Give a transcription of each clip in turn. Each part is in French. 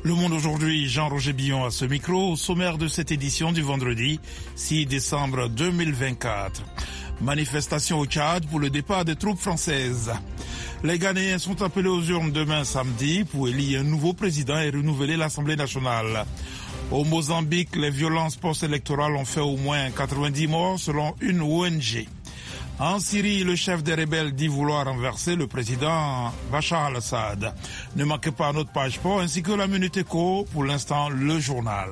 Le Monde aujourd'hui, Jean-Roger Billon à ce micro, au sommaire de cette édition du vendredi 6 décembre 2024. Manifestation au Tchad pour le départ des troupes françaises. Les Ghanéens sont appelés aux urnes demain samedi pour élire un nouveau président et renouveler l'Assemblée nationale. Au Mozambique, les violences post-électorales ont fait au moins 90 morts selon une ONG. En Syrie, le chef des rebelles dit vouloir renverser le président Bachar al-Assad. Ne manquez pas notre page sport ainsi que la Minute Éco, pour l'instant le journal.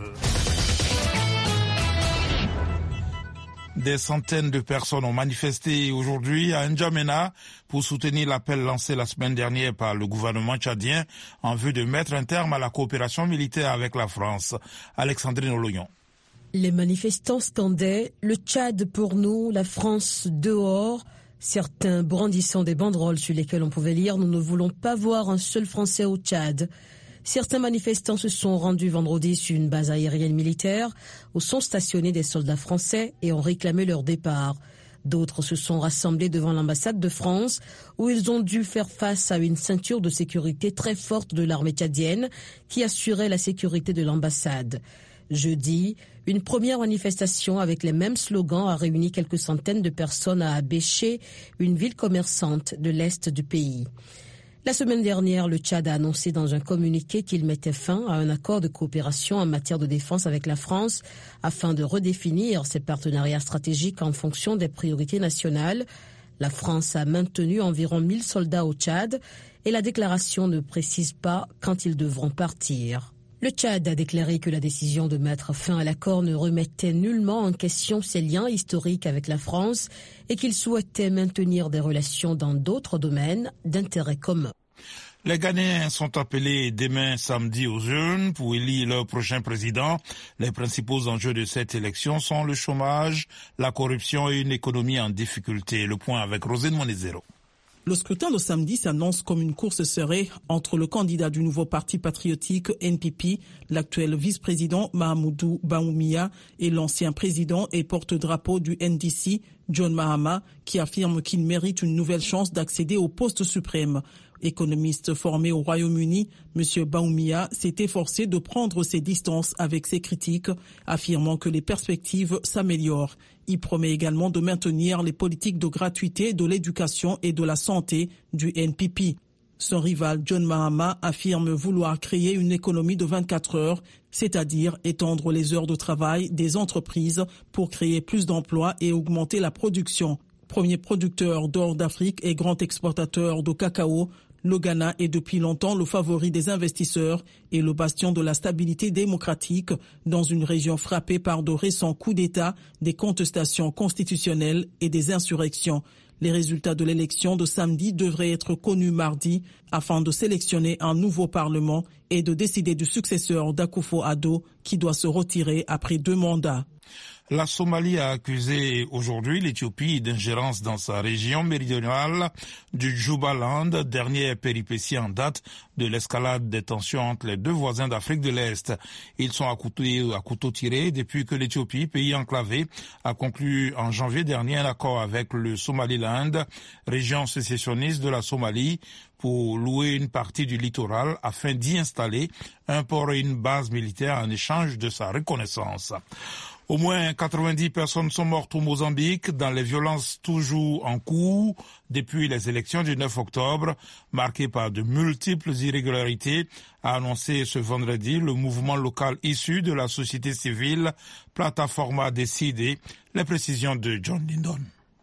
Des centaines de personnes ont manifesté aujourd'hui à N'Djamena pour soutenir l'appel lancé la semaine dernière par le gouvernement tchadien en vue de mettre un terme à la coopération militaire avec la France. Alexandrine Oloyon. Les manifestants scandaient « Le Tchad pour nous, la France dehors », certains brandissant des banderoles sur lesquelles on pouvait lire « Nous ne voulons pas voir un seul Français au Tchad ». Certains manifestants se sont rendus vendredi sur une base aérienne militaire où sont stationnés des soldats français et ont réclamé leur départ. D'autres se sont rassemblés devant l'ambassade de France où ils ont dû faire face à une ceinture de sécurité très forte de l'armée tchadienne qui assurait la sécurité de l'ambassade. Jeudi, une première manifestation avec les mêmes slogans a réuni quelques centaines de personnes à Abéché, une ville commerçante de l'est du pays. La semaine dernière, le Tchad a annoncé dans un communiqué qu'il mettait fin à un accord de coopération en matière de défense avec la France afin de redéfinir ses partenariats stratégiques en fonction des priorités nationales. La France a maintenu environ 1000 soldats au Tchad et la déclaration ne précise pas quand ils devront partir. Le Tchad a déclaré que la décision de mettre fin à l'accord ne remettait nullement en question ses liens historiques avec la France et qu'il souhaitait maintenir des relations dans d'autres domaines d'intérêt commun. Les Ghanéens sont appelés demain samedi aux urnes pour élire leur prochain président. Les principaux enjeux de cette élection sont le chômage, la corruption et une économie en difficulté. Le point avec Rosine Monezero. Le scrutin de samedi s'annonce comme une course serrée entre le candidat du nouveau parti patriotique NPP, l'actuel vice-président Mahamoudou Bawumia, et l'ancien président et porte-drapeau du NDC, John Mahama, qui affirme qu'il mérite une nouvelle chance d'accéder au poste suprême. Économiste formé au Royaume-Uni, M. Bawumia s'est efforcé de prendre ses distances avec ses critiques, affirmant que les perspectives s'améliorent. Il promet également de maintenir les politiques de gratuité de l'éducation et de la santé du NPP. Son rival John Mahama affirme vouloir créer une économie de 24 heures, c'est-à-dire étendre les heures de travail des entreprises pour créer plus d'emplois et augmenter la production. Premier producteur d'or d'Afrique et grand exportateur de cacao, le Ghana est depuis longtemps le favori des investisseurs et le bastion de la stabilité démocratique dans une région frappée par de récents coups d'État, des contestations constitutionnelles et des insurrections. Les résultats de l'élection de samedi devraient être connus mardi afin de sélectionner un nouveau parlement et de décider du successeur d'Akufo-Addo qui doit se retirer après 2 mandats. La Somalie a accusé aujourd'hui l'Éthiopie d'ingérence dans sa région méridionale du Jubaland, dernière péripétie en date de l'escalade des tensions entre les deux voisins d'Afrique de l'Est. Ils sont à couteau tiré depuis que l'Éthiopie, pays enclavé, a conclu en janvier dernier un accord avec le Somaliland, région sécessionniste de la Somalie, pour louer une partie du littoral afin d'y installer un port et une base militaire en échange de sa reconnaissance. Au moins 90 personnes sont mortes au Mozambique dans les violences toujours en cours depuis les élections du 9 octobre, marquées par de multiples irrégularités, a annoncé ce vendredi le mouvement local issu de la société civile Plataforma Decide. Les précisions de John Lindon.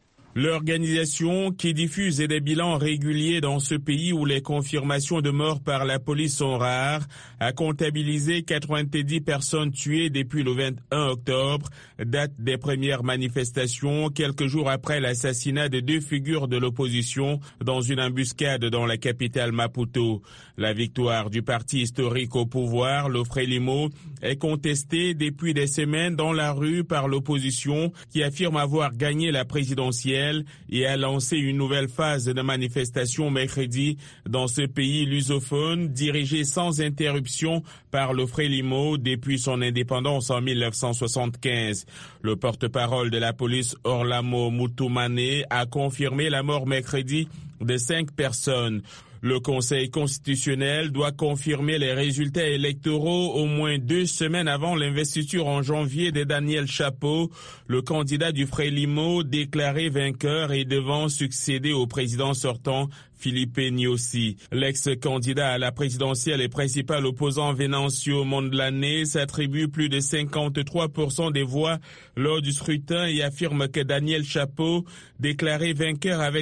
L'organisation, qui diffuse des bilans réguliers dans ce pays où les confirmations de mort par la police sont rares, a comptabilisé 90 personnes tuées depuis le 21 octobre, date des premières manifestations, quelques jours après l'assassinat de 2 figures de l'opposition dans une embuscade dans la capitale Maputo. La victoire du parti historique au pouvoir, le Frelimo, est contestée depuis des semaines dans la rue par l'opposition qui affirme avoir gagné la présidentielle et a lancé une nouvelle phase de manifestation mercredi dans ce pays lusophone dirigé sans interruption par le Frelimo depuis son indépendance en 1975. Le porte-parole de la police Orlamo Mutumane a confirmé la mort mercredi de 5 personnes. Le Conseil constitutionnel doit confirmer les résultats électoraux au moins 2 semaines avant l'investiture en janvier de Daniel Chapo, le candidat du Frélimo déclaré vainqueur et devant succéder au président sortant Philippe Nyusi. L'ex-candidat à la présidentielle et principal opposant Venancio Mondlane s'attribue plus de 53% des voix lors du scrutin et affirme que Daniel Chapo, déclaré vainqueur avec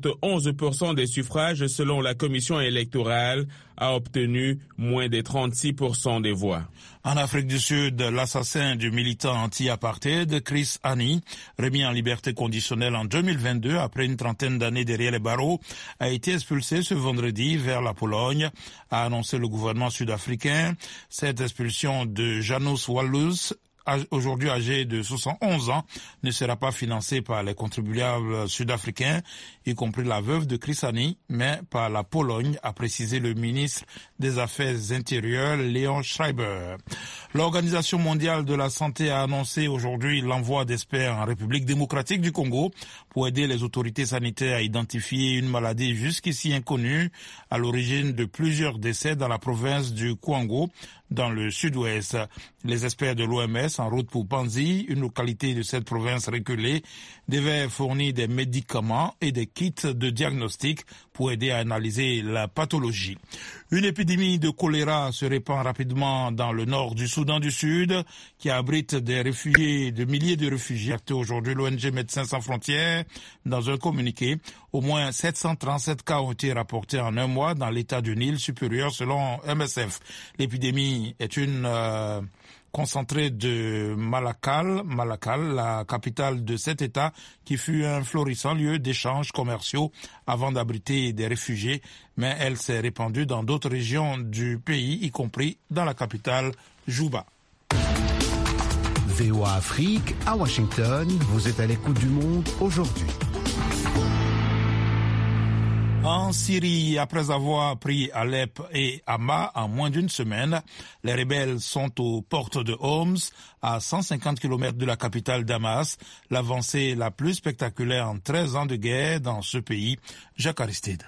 71% des suffrages selon la commission électorale, a obtenu moins de 36% des voix. En Afrique du Sud, l'assassin du militant anti-apartheid Chris Hani, remis en liberté conditionnelle en 2022 après une trentaine d'années derrière les barreaux, a été expulsé ce vendredi vers la Pologne, a annoncé le gouvernement sud-africain. Cette expulsion de Janusz Wallus, aujourd'hui âgé de 71 ans, ne sera pas financé par les contribuables sud-africains, y compris la veuve de Chris Hani, mais par la Pologne, a précisé le ministre des Affaires intérieures, Leon Schreiber. L'Organisation mondiale de la santé a annoncé aujourd'hui l'envoi d'experts en République démocratique du Congo pour aider les autorités sanitaires à identifier une maladie jusqu'ici inconnue à l'origine de plusieurs décès dans la province du Kwango, dans le sud-ouest. Les experts de l'OMS en route pour Panzi, une localité de cette province reculée, devaient fournir des médicaments et des kits de diagnostic pour aider à analyser la pathologie. Une épidémie de choléra se répand rapidement dans le nord du Soudan du Sud, qui abrite des réfugiés, de milliers de réfugiés. Aujourd'hui, l'ONG Médecins sans frontières, dans un communiqué, au moins 737 cas ont été rapportés en un mois dans l'état du Nil supérieur selon MSF. L'épidémie est une concentrée de Malakal, la capitale de cet État, qui fut un florissant lieu d'échanges commerciaux avant d'abriter des réfugiés, mais elle s'est répandue dans d'autres régions du pays, y compris dans la capitale, Juba. VOA Afrique, à Washington, vous êtes à l'écoute du monde aujourd'hui. En Syrie, après avoir pris Alep et Hama en moins d'une semaine, les rebelles sont aux portes de Homs, à 150 km de la capitale Damas, l'avancée la plus spectaculaire en 13 ans de guerre dans ce pays. Jacques Aristide.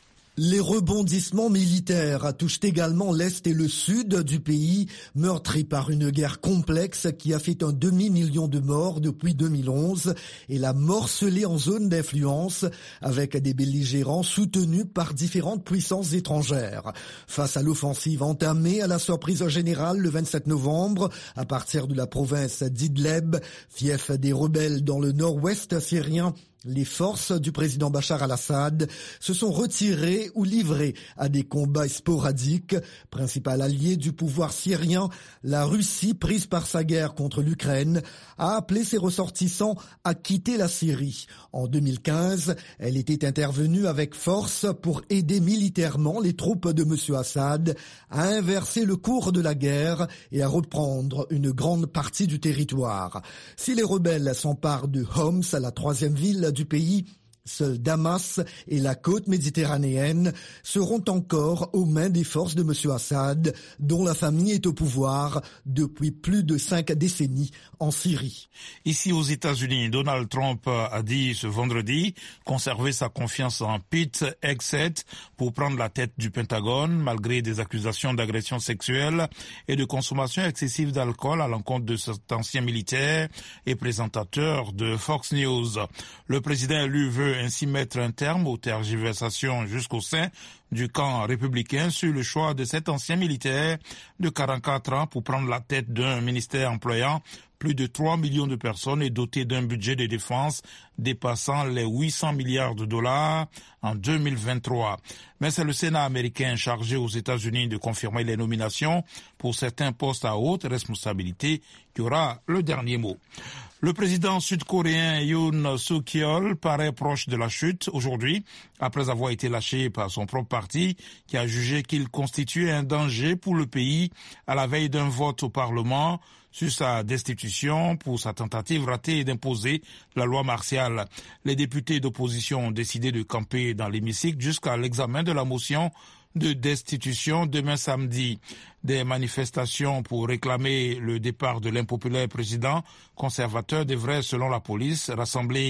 Les rebondissements militaires touchent également l'Est et le Sud du pays, meurtri par une guerre complexe qui a fait un demi-million de morts depuis 2011 et l'a morcelé en zone d'influence avec des belligérants soutenus par différentes puissances étrangères. Face à l'offensive entamée à la surprise générale le 27 novembre à partir de la province d'Idleb, fief des rebelles dans le nord-ouest syrien, les forces du président Bachar al-Assad se sont retirées ou livrées à des combats sporadiques. Principal allié du pouvoir syrien, la Russie, prise par sa guerre contre l'Ukraine, a appelé ses ressortissants à quitter la Syrie. En 2015, elle était intervenue avec force pour aider militairement les troupes de M. Assad à inverser le cours de la guerre et à reprendre une grande partie du territoire. Si les rebelles s'emparent de Homs, la troisième ville du pays, seuls Damas et la côte méditerranéenne seront encore aux mains des forces de M. Assad, dont la famille est au pouvoir depuis plus de 5 décennies en Syrie. Ici aux États-Unis, Donald Trump a dit ce vendredi conserver sa confiance en Pete Hegseth pour prendre la tête du Pentagone, malgré des accusations d'agression sexuelle et de consommation excessive d'alcool à l'encontre de cet ancien militaire et présentateur de Fox News. Le président élu veut ainsi mettre un terme aux tergiversations jusqu'au sein du camp républicain sur le choix de cet ancien militaire de 44 ans pour prendre la tête d'un ministère employant plus de 3 millions de personnes et doté d'un budget de défense dépassant les 800 milliards de dollars en 2023. Mais c'est le Sénat américain chargé aux États-Unis de confirmer les nominations pour certains postes à haute responsabilité qui aura le dernier mot. Le président sud-coréen Yoon Suk-yeol paraît proche de la chute aujourd'hui, après avoir été lâché par son propre parti, qui a jugé qu'il constituait un danger pour le pays à la veille d'un vote au Parlement sur sa destitution pour sa tentative ratée d'imposer la loi martiale. Les députés d'opposition ont décidé de camper dans l'hémicycle jusqu'à l'examen de la motion de destitution demain samedi. Des manifestations pour réclamer le départ de l'impopulaire président conservateur devraient, selon la police, rassembler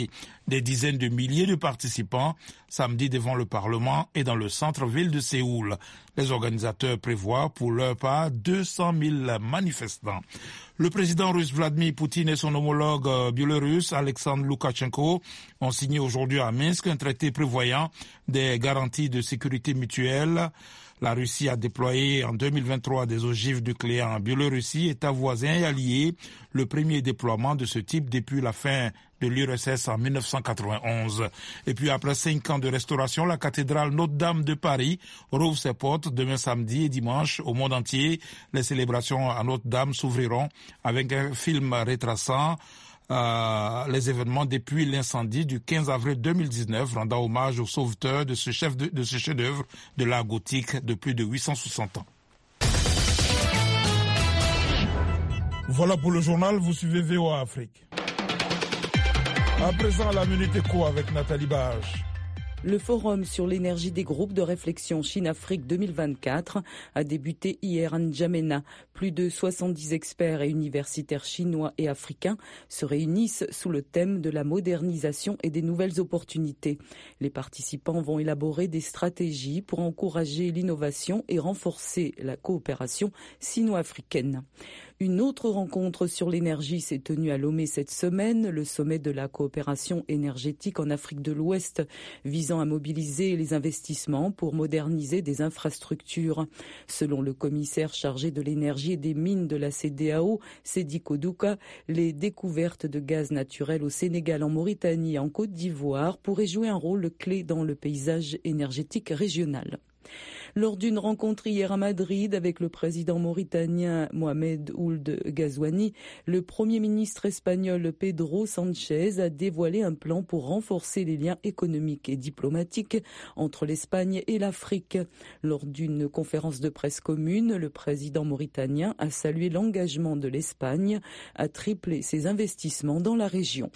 des dizaines de milliers de participants samedi devant le Parlement et dans le centre-ville de Séoul. Les organisateurs prévoient pour leur part 200 000 manifestants. Le président russe Vladimir Poutine et son homologue biélorusse Alexandre Loukachenko ont signé aujourd'hui à Minsk un traité prévoyant des garanties de sécurité mutuelle. La Russie a déployé en 2023 des ogives nucléaires en Biélorussie, État voisin et allié, le premier déploiement de ce type depuis la fin de l'URSS en 1991. Et puis après 5 ans de restauration, la cathédrale Notre-Dame de Paris rouvre ses portes demain samedi et dimanche au monde entier. Les célébrations à Notre-Dame s'ouvriront avec un film retraçant les événements depuis l'incendie du 15 avril 2019, rendant hommage aux sauveteurs de ce chef-d'œuvre de l'art gothique de plus de 860 ans. Voilà pour le journal, vous suivez VOA Afrique. À présent, la Minute Éco avec Nathalie Barge. Le forum sur l'énergie des groupes de réflexion Chine-Afrique 2024 a débuté hier à N'Djamena. Plus de 70 experts et universitaires chinois et africains se réunissent sous le thème de la modernisation et des nouvelles opportunités. Les participants vont élaborer des stratégies pour encourager l'innovation et renforcer la coopération sino-africaine. Une autre rencontre sur l'énergie s'est tenue à Lomé cette semaine, le sommet de la coopération énergétique en Afrique de l'Ouest, visant à mobiliser les investissements pour moderniser des infrastructures. Selon le commissaire chargé de l'énergie et des mines de la CEDEAO, Sedi Kodouka, les découvertes de gaz naturel au Sénégal, en Mauritanie et en Côte d'Ivoire pourraient jouer un rôle clé dans le paysage énergétique régional. Lors d'une rencontre hier à Madrid avec le président mauritanien Mohamed Ould Ghazouani, le premier ministre espagnol Pedro Sanchez a dévoilé un plan pour renforcer les liens économiques et diplomatiques entre l'Espagne et l'Afrique. Lors d'une conférence de presse commune, le président mauritanien a salué l'engagement de l'Espagne à tripler ses investissements dans la région.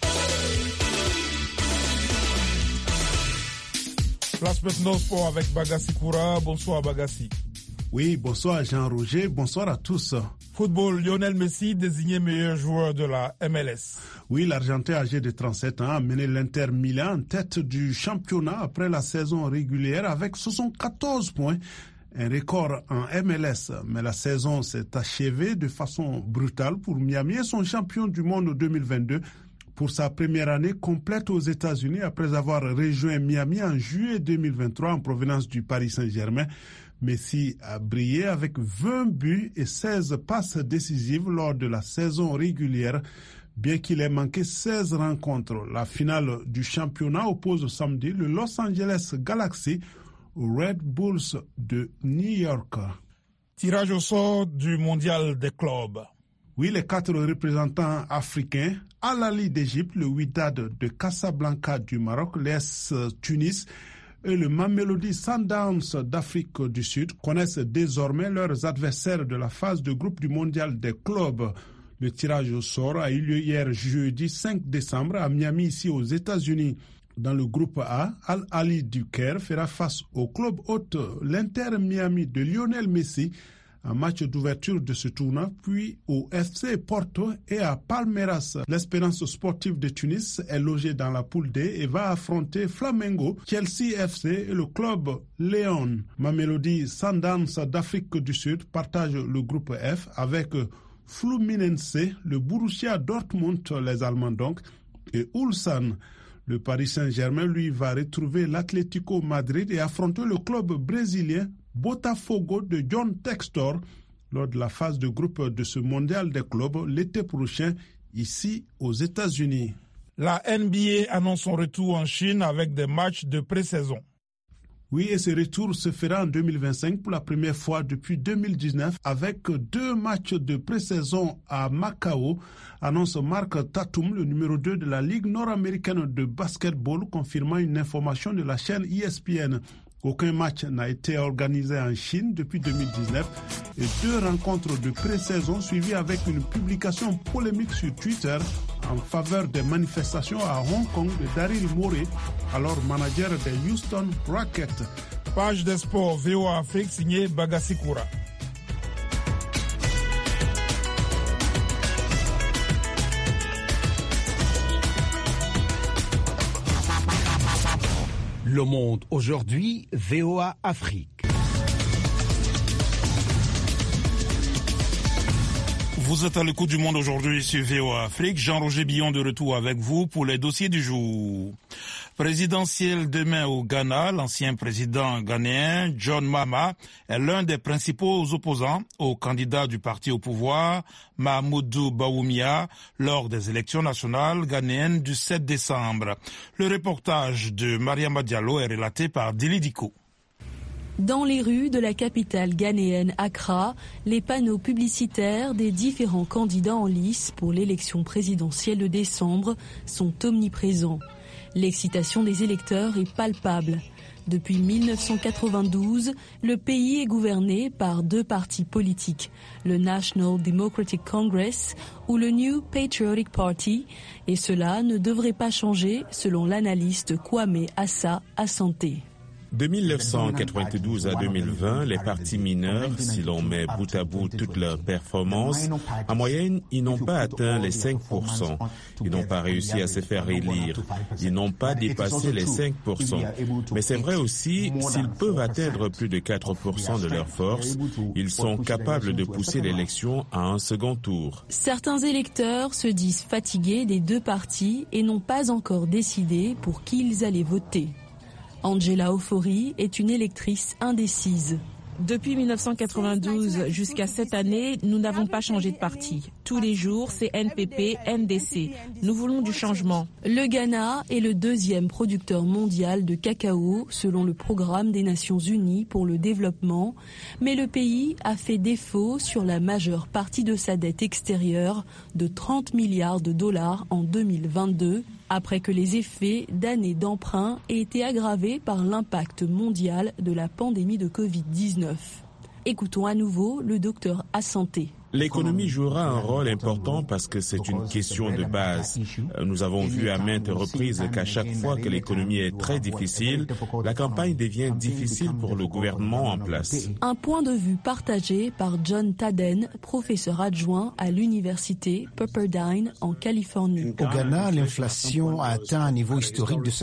Place maintenant sport avec Bagassi Koura. Bonsoir Bagassi. Oui, bonsoir Jean-Roger, bonsoir à tous. Football, Lionel Messi désigné meilleur joueur de la MLS. Oui, l'Argentin âgé de 37 ans a mené l'Inter Milan en tête du championnat après la saison régulière avec 74 points. Un record en MLS, mais la saison s'est achevée de façon brutale pour Miami et son champion du monde 2022. Pour sa première année complète aux États-Unis après avoir rejoint Miami en juillet 2023 en provenance du Paris Saint-Germain. Messi a brillé avec 20 buts et 16 passes décisives lors de la saison régulière, bien qu'il ait manqué 16 rencontres. La finale du championnat oppose samedi le Los Angeles Galaxy aux Red Bulls de New York. Tirage au sort du mondial des clubs. Oui, les 4 représentants africains, Al Ahly d'Égypte, le Wydad de Casablanca du Maroc, l'AS Tunis et le Mamelodi Sundowns d'Afrique du Sud connaissent désormais leurs adversaires de la phase de groupe du mondial des clubs. Le tirage au sort a eu lieu hier jeudi 5 décembre à Miami, ici aux États-Unis. Dans le groupe A, Al Ahly du Caire fera face au club hôte l'Inter Miami de Lionel Messi, un match d'ouverture de ce tournoi, puis au FC Porto et à Palmeiras. L'Espérance sportive de Tunis est logée dans la poule D et va affronter Flamengo, Chelsea FC et le club Léon. Mamelodi Sundowns d'Afrique du Sud partage le groupe F avec Fluminense, le Borussia Dortmund, les Allemands donc, et Ulsan. Le Paris Saint-Germain, lui, va retrouver l'Atlético Madrid et affronter le club brésilien Botafogo de John Textor lors de la phase de groupe de ce mondial des clubs l'été prochain ici aux États-Unis. La NBA annonce son retour en Chine avec des matchs de pré-saison. Oui, et ce retour se fera en 2025 pour la première fois depuis 2019 avec 2 matchs de pré-saison à Macao, annonce Mark Tatum, le numéro 2 de la Ligue nord-américaine de basketball, confirmant une information de la chaîne ESPN. Aucun match n'a été organisé en Chine depuis 2019 et 2 rencontres de pré-saison suivies avec une publication polémique sur Twitter en faveur des manifestations à Hong Kong de Daryl Morey, alors manager des Houston Rockets. Page des sports VOA Afrique signée Bagassi Koura. Le Monde aujourd'hui, VOA Afrique. Vous êtes à l'écoute du Monde aujourd'hui sur VOA Afrique. Jean-Roger Billon de retour avec vous pour les dossiers du jour. Présidentiel demain au Ghana, l'ancien président ghanéen John Mahama est l'un des principaux opposants au candidat du parti au pouvoir, Mahamudu Bawumia, lors des élections nationales ghanéennes du 7 décembre. Le reportage de Mariama Diallo est relaté par Dili Diko. Dans les rues de la capitale ghanéenne Accra, les panneaux publicitaires des différents candidats en lice pour l'élection présidentielle de décembre sont omniprésents. L'excitation des électeurs est palpable. Depuis 1992, le pays est gouverné par deux partis politiques, le National Democratic Congress ou le New Patriotic Party, et cela ne devrait pas changer selon l'analyste Kwame Assa Asante. De 1992 à 2020, les partis mineurs, si l'on met bout à bout toutes leurs performances, en moyenne, ils n'ont pas atteint les 5%. Ils n'ont pas réussi à se faire élire. Ils n'ont pas dépassé les 5%. Mais c'est vrai aussi, s'ils peuvent atteindre plus de 4% de leur force, ils sont capables de pousser l'élection à un second tour. Certains électeurs se disent fatigués des deux partis et n'ont pas encore décidé pour qui ils allaient voter. Angela Ofori est une électrice indécise. Depuis 1992 jusqu'à cette année, nous n'avons pas changé de parti. Tous les jours, c'est NPP, NDC. Nous voulons du changement. Le Ghana est le deuxième producteur mondial de cacao selon le programme des Nations Unies pour le développement, mais le pays a fait défaut sur la majeure partie de sa dette extérieure de 30 milliards de dollars en 2022, après que les effets d'années d'emprunt aient été aggravés par l'impact mondial de la pandémie de Covid-19. Écoutons à nouveau le docteur Asante. L'économie jouera un rôle important parce que c'est une question de base. Nous avons vu à maintes reprises qu'à chaque fois que l'économie est très difficile, la campagne devient difficile pour le gouvernement en place. Un point de vue partagé par John Taden, professeur adjoint à l'université Pepperdine en Californie. Au Ghana, l'inflation a atteint un niveau historique de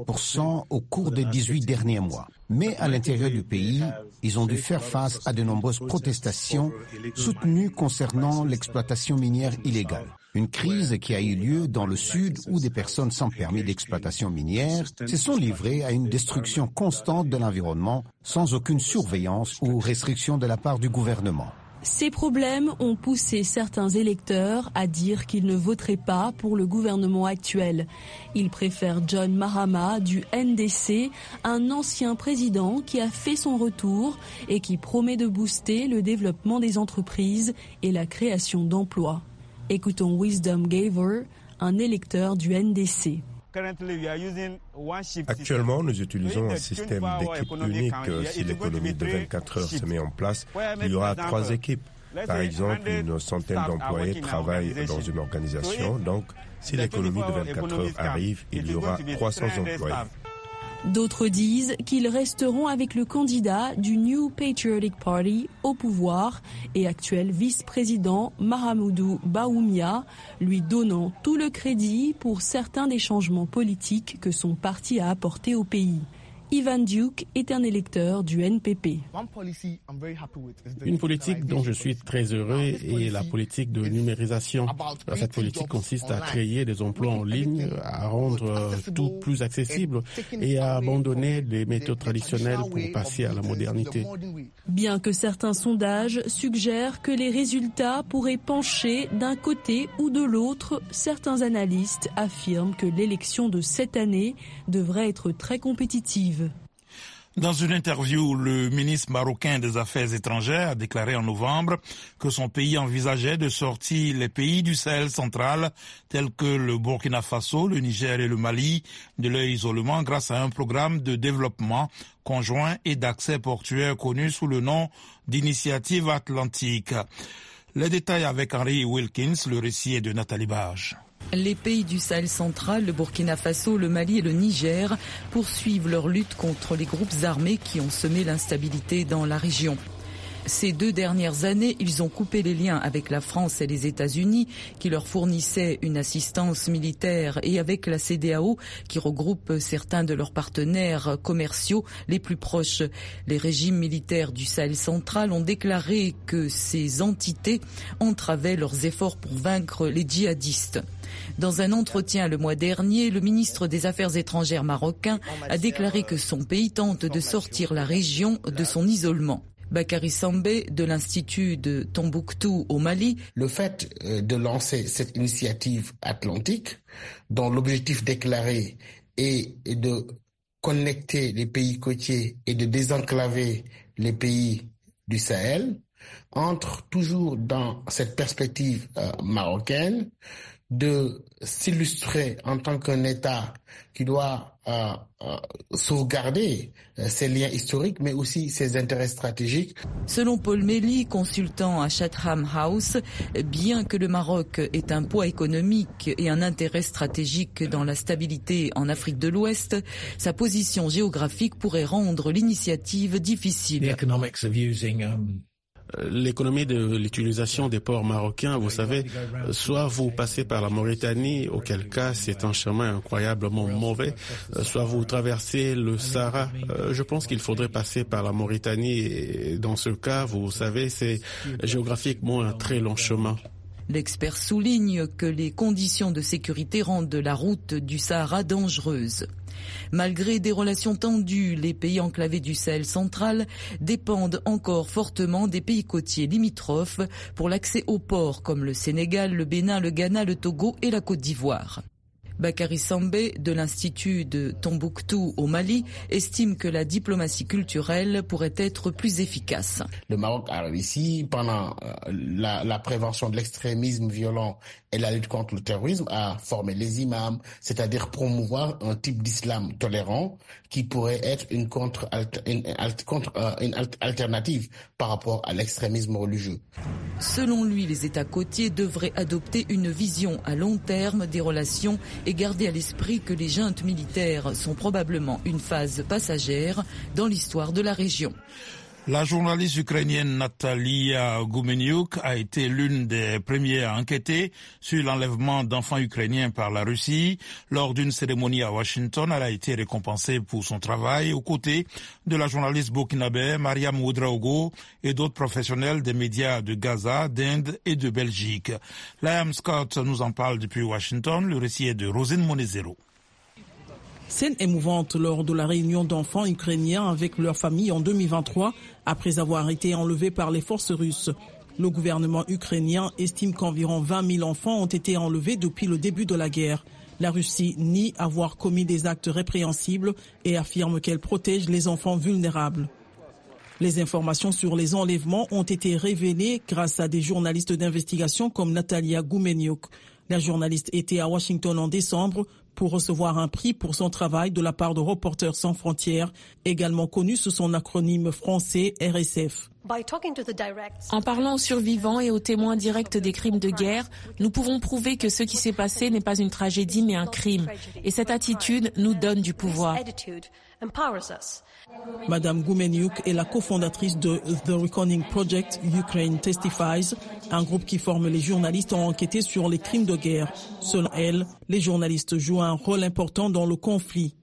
54% au cours des 18 derniers mois. Mais à l'intérieur du pays, ils ont dû faire face à de nombreuses protestations soutenues concernant l'exploitation minière illégale. Une crise qui a eu lieu dans le sud où des personnes sans permis d'exploitation minière se sont livrées à une destruction constante de l'environnement sans aucune surveillance ou restriction de la part du gouvernement. Ces problèmes ont poussé certains électeurs à dire qu'ils ne voteraient pas pour le gouvernement actuel. Ils préfèrent John Mahama du NDC, un ancien président qui a fait son retour et qui promet de booster le développement des entreprises et la création d'emplois. Écoutons Wisdom Gaver, un électeur du NDC. Actuellement, nous utilisons un système d'équipe unique. Si l'économie de 24 heures se met en place, il y aura 3 équipes. Par exemple, une centaine d'employés travaillent dans une organisation. Donc, si l'économie de 24 heures arrive, il y aura 300 employés. D'autres disent qu'ils resteront avec le candidat du New Patriotic Party au pouvoir et actuel vice-président Mahamudu Bawumia, lui donnant tout le crédit pour certains des changements politiques que son parti a apportés au pays. Ivan Duke est un électeur du NPP. Une politique dont je suis très heureux est la politique de numérisation. Cette politique consiste à créer des emplois en ligne, à rendre tout plus accessible et à abandonner les méthodes traditionnelles pour passer à la modernité. Bien que certains sondages suggèrent que les résultats pourraient pencher d'un côté ou de l'autre, certains analystes affirment que l'élection de cette année devrait être très compétitive. Dans une interview, le ministre marocain des Affaires étrangères a déclaré en novembre que son pays envisageait de sortir les pays du Sahel central, tels que le Burkina Faso, le Niger et le Mali, de leur isolement grâce à un programme de développement conjoint et d'accès portuaire connu sous le nom d'Initiative Atlantique. Les détails avec Henry Wilkins, le récit est de Nathalie Bage. Les pays du Sahel central, le Burkina Faso, le Mali et le Niger poursuivent leur lutte contre les groupes armés qui ont semé l'instabilité dans la région. Ces 2 dernières années, ils ont coupé les liens avec la France et les États-Unis qui leur fournissaient une assistance militaire et avec la CEDEAO qui regroupe certains de leurs partenaires commerciaux les plus proches. Les régimes militaires du Sahel central ont déclaré que ces entités entravaient leurs efforts pour vaincre les djihadistes. Dans un entretien le mois dernier, le ministre des Affaires étrangères marocain a déclaré que son pays tente de sortir la région de son isolement. Bakary Sambé de l'Institut de Tombouctou au Mali. Le fait de lancer cette initiative atlantique, dont l'objectif déclaré est de connecter les pays côtiers et de désenclaver les pays du Sahel, entre toujours dans cette perspective marocaine de s'illustrer en tant qu'un État qui doit sauvegarder ses liens historiques, mais aussi ses intérêts stratégiques. Selon Paul Méli, consultant à Chatham House, bien que le Maroc ait un poids économique et un intérêt stratégique dans la stabilité en Afrique de l'Ouest, sa position géographique pourrait rendre l'initiative difficile. L'économie de l'utilisation des ports marocains, vous savez, soit vous passez par la Mauritanie, auquel cas c'est un chemin incroyablement mauvais, soit vous traversez le Sahara. Je pense qu'il faudrait passer par la Mauritanie et dans ce cas, vous savez, c'est géographiquement un très long chemin. L'expert souligne que les conditions de sécurité rendent la route du Sahara dangereuse. Malgré des relations tendues, les pays enclavés du Sahel central dépendent encore fortement des pays côtiers limitrophes pour l'accès aux ports comme le Sénégal, le Bénin, le Ghana, le Togo et la Côte d'Ivoire. Bakary Sambé de l'Institut de Tombouctou au Mali estime que la diplomatie culturelle pourrait être plus efficace. Le Maroc a réussi pendant la prévention de l'extrémisme violent et la lutte contre le terrorisme à former les imams, c'est-à-dire promouvoir un type d'islam tolérant qui pourrait être une alternative par rapport à l'extrémisme religieux. Selon lui, les États côtiers devraient adopter une vision à long terme des relations et garder à l'esprit que les juntes militaires sont probablement une phase passagère dans l'histoire de la région. La journaliste ukrainienne Natalia Gumeniuk a été l'une des premières à enquêter sur l'enlèvement d'enfants ukrainiens par la Russie. Lors d'une cérémonie à Washington, elle a été récompensée pour son travail aux côtés de la journaliste burkinabé Mariam Ouedraogo et d'autres professionnels des médias de Gaza, d'Inde et de Belgique. Liam Scott nous en parle depuis Washington. Le récit est de Rosine Monezero. Scène émouvante lors de la réunion d'enfants ukrainiens avec leurs familles en 2023, après avoir été enlevés par les forces russes. Le gouvernement ukrainien estime qu'environ 20 000 enfants ont été enlevés depuis le début de la guerre. La Russie nie avoir commis des actes répréhensibles et affirme qu'elle protège les enfants vulnérables. Les informations sur les enlèvements ont été révélées grâce à des journalistes d'investigation comme Natalia Gumeniuk. La journaliste était à Washington en décembre pour recevoir un prix pour son travail de la part de Reporters sans frontières, également connu sous son acronyme français RSF. En parlant aux survivants et aux témoins directs des crimes de guerre, nous pouvons prouver que ce qui s'est passé n'est pas une tragédie mais un crime. Et cette attitude nous donne du pouvoir. Madame Gumeniuk est la cofondatrice de The Reckoning Project Ukraine Testifies, un groupe qui forme les journalistes à enquêter sur les crimes de guerre. Selon elle, les journalistes jouent un rôle important dans le conflit.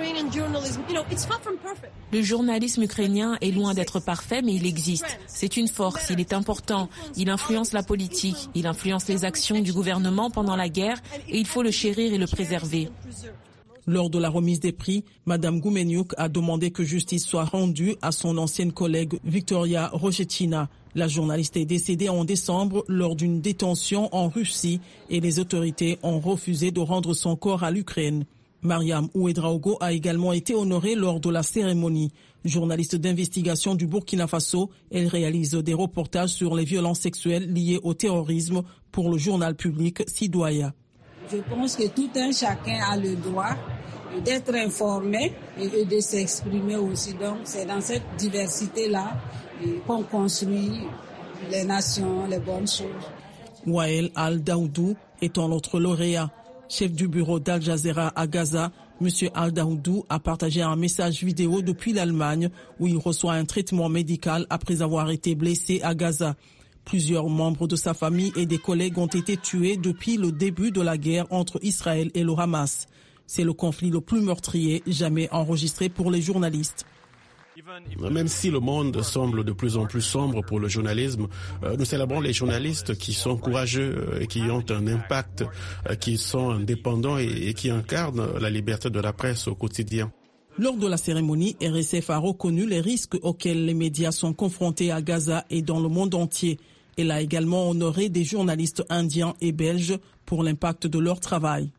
Le journalisme ukrainien est loin d'être parfait, mais il existe. C'est une force, il est important. Il influence la politique, il influence les actions du gouvernement pendant la guerre et il faut le chérir et le préserver. Lors de la remise des prix, Madame Gumeniuk a demandé que justice soit rendue à son ancienne collègue Victoria Rochetina. La journaliste est décédée en décembre lors d'une détention en Russie et les autorités ont refusé de rendre son corps à l'Ukraine. Mariam Ouedraogo a également été honorée lors de la cérémonie. Journaliste d'investigation du Burkina Faso, elle réalise des reportages sur les violences sexuelles liées au terrorisme pour le journal public Sidoaya. Je pense que tout un chacun a le droit d'être informé et de s'exprimer aussi. Donc c'est dans cette diversité-là qu'on construit les nations, les bonnes choses. Wael Al-Daoudou est un autre lauréat. Chef du bureau d'Al Jazeera à Gaza, M. Al-Daoudou a partagé un message vidéo depuis l'Allemagne où il reçoit un traitement médical après avoir été blessé à Gaza. Plusieurs membres de sa famille et des collègues ont été tués depuis le début de la guerre entre Israël et le Hamas. C'est le conflit le plus meurtrier jamais enregistré pour les journalistes. Même si le monde semble de plus en plus sombre pour le journalisme, nous célébrons les journalistes qui sont courageux et qui ont un impact, qui sont indépendants et qui incarnent la liberté de la presse au quotidien. Lors de la cérémonie, RSF a reconnu les risques auxquels les médias sont confrontés à Gaza et dans le monde entier. Elle a également honoré des journalistes indiens et belges pour l'impact de leur travail.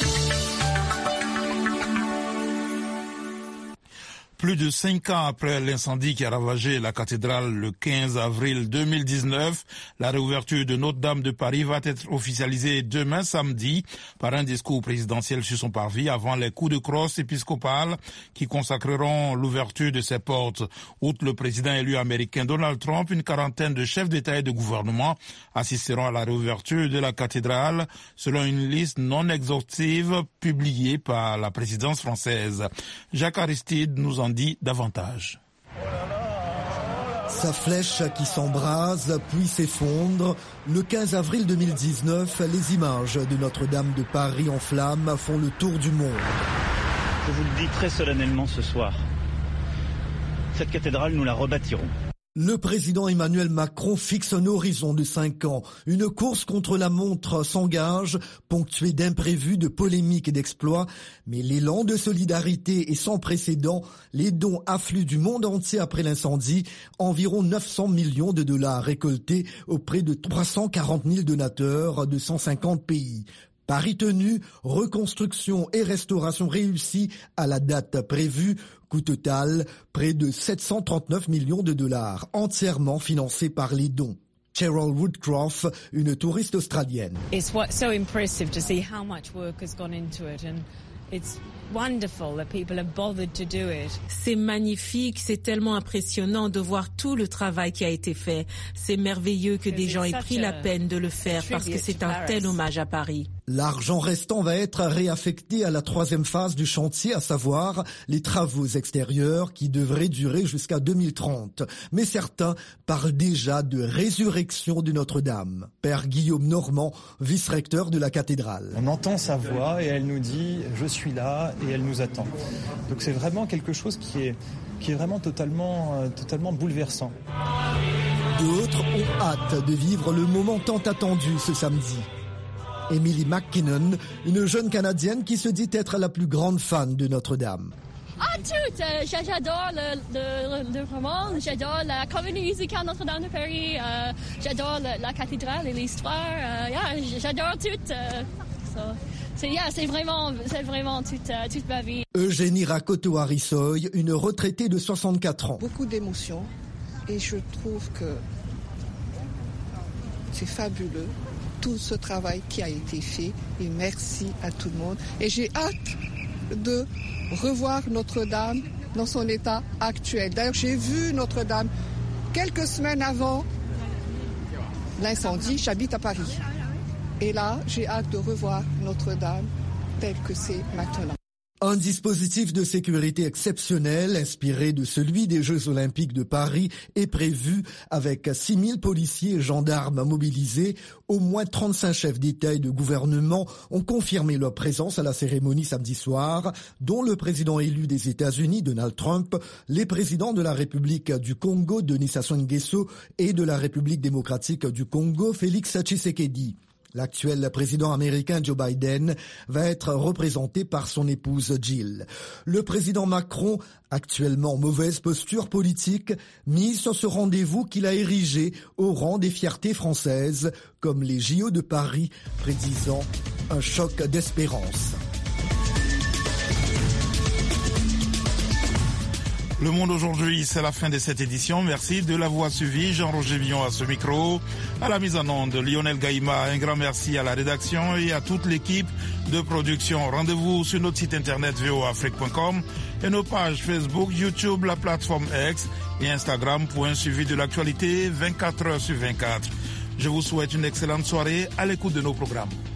Plus de 5 ans après l'incendie qui a ravagé la cathédrale le 15 avril 2019, la réouverture de Notre-Dame de Paris va être officialisée demain samedi par un discours présidentiel sur son parvis avant les coups de crosse épiscopales qui consacreront l'ouverture de ses portes. Outre le président élu américain Donald Trump, une quarantaine de chefs d'État et de gouvernement assisteront à la réouverture de la cathédrale selon une liste non exhaustive publiée par la présidence française. Jacques Aristide nous en dit davantage. Sa flèche qui s'embrase puis s'effondre. Le 15 avril 2019, les images de Notre-Dame de Paris en flammes font le tour du monde. Je vous le dis très solennellement ce soir, cette cathédrale, nous la rebâtirons. Le président Emmanuel Macron fixe un horizon de 5 ans. Une course contre la montre s'engage, ponctuée d'imprévus, de polémiques et d'exploits. Mais l'élan de solidarité est sans précédent. Les dons affluent du monde entier après l'incendie. Environ 900 millions de dollars récoltés auprès de 340 000 donateurs de 150 pays. Paris tenu, reconstruction et restauration réussie à la date prévue. Coût total, près de 739 millions de dollars, entièrement financés par les dons. Cheryl Woodcroft, une touriste australienne. It's so impressive to see how much work has gone into it and it's wonderful that people have bothered to do it. C'est magnifique, c'est tellement impressionnant de voir tout le travail qui a été fait. C'est merveilleux que des gens aient pris la peine de le faire parce que c'est un tel hommage à Paris. L'argent restant va être réaffecté à la 3e phase du chantier, à savoir les travaux extérieurs qui devraient durer jusqu'à 2030. Mais certains parlent déjà de résurrection de Notre-Dame. Père Guillaume Normand, vice-recteur de la cathédrale. On entend sa voix et elle nous dit « je suis là » et elle nous attend. Donc c'est vraiment quelque chose qui est vraiment totalement bouleversant. D'autres ont hâte de vivre le moment tant attendu ce samedi. Emily McKinnon, une jeune Canadienne qui se dit être la plus grande fan de Notre-Dame. Ah, tout! J'adore le roman, j'adore la comédie musicale Notre-Dame de Paris, j'adore la cathédrale et l'histoire, j'adore tout. C'est vraiment toute ma vie. Eugénie Rakoto-Harisoy, une retraitée de 64 ans. Beaucoup d'émotions et je trouve que c'est fabuleux. Tout ce travail qui a été fait et merci à tout le monde. Et j'ai hâte de revoir Notre-Dame dans son état actuel. D'ailleurs, j'ai vu Notre-Dame quelques semaines avant l'incendie. J'habite à Paris. Et là, j'ai hâte de revoir Notre-Dame telle que c'est maintenant. Un dispositif de sécurité exceptionnel, inspiré de celui des Jeux Olympiques de Paris, est prévu avec 6 000 policiers et gendarmes mobilisés. Au moins 35 chefs d'État et de gouvernement ont confirmé leur présence à la cérémonie samedi soir, dont le président élu des États-Unis, Donald Trump, les présidents de la République du Congo, Denis Sassou Nguesso, et de la République démocratique du Congo, Félix Tshisekedi. L'actuel président américain Joe Biden va être représenté par son épouse Jill. Le président Macron, actuellement en mauvaise posture politique, mise sur ce rendez-vous qu'il a érigé au rang des fiertés françaises, comme les JO de Paris, prédisant un choc d'espérance. Le Monde aujourd'hui, c'est la fin de cette édition. Merci de l'avoir suivi. Jean-Roger Villon à ce micro. À la mise en onde, Lionel Gaïma. Un grand merci à la rédaction et à toute l'équipe de production. Rendez-vous sur notre site internet voafrique.com et nos pages Facebook, YouTube, la plateforme X et Instagram pour un suivi de l'actualité 24 heures sur 24. Je vous souhaite une excellente soirée à l'écoute de nos programmes.